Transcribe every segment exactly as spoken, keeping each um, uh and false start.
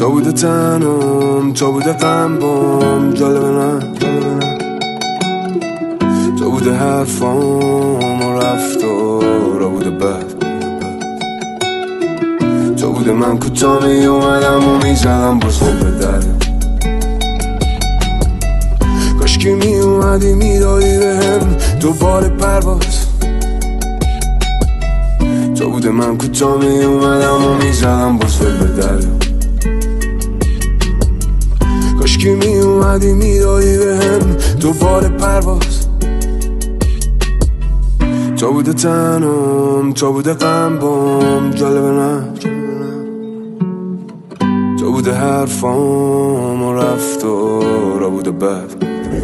تو بوده تنم، تو بوده قلبم، جالبه نه تو بوده حرفام و رفتارا بوده بد تو بوده من کوتاه می اومدم و میزدم باز خوب بدرم کاشکی می اومدی میدادی بهم دوباره پرواز تو بوده من کوتاه می اومدم و میزدم باز خوب بدرم کاشکی می اومدی میدادی بهم دوباره پرواز تو بوده تنم، تو بوده قلبم، جالبه نه تو بوده حرفام و رفتارا بوده بد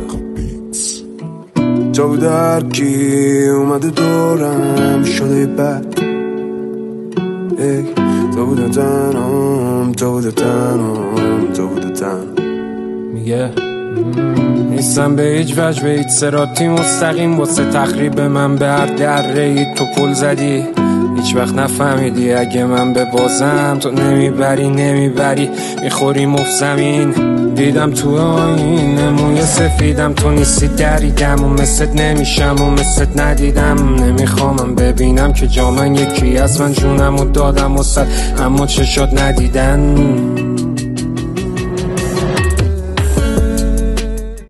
تو بوده هر کی اومده دورم شده بد ای تو بوده تنم، تو بوده تنم، تو بوده تنم میگه نیستم به هیچ وجه به هیچ صراطی مستقیم واسه تخریب من به هر دره ای تو پل زدی هیچ وقت نفهمیدی اگه من به بازم تو نمیبری نمیبری میخوری مفت زمین دیدم تو آینه موی سفیدم تو نیستی دریدم و مثلت نمیشم و مثلت ندیدم نمیخوامم ببینم که جا من یکی از من جونم و دادم و صد اما چشات ندیدن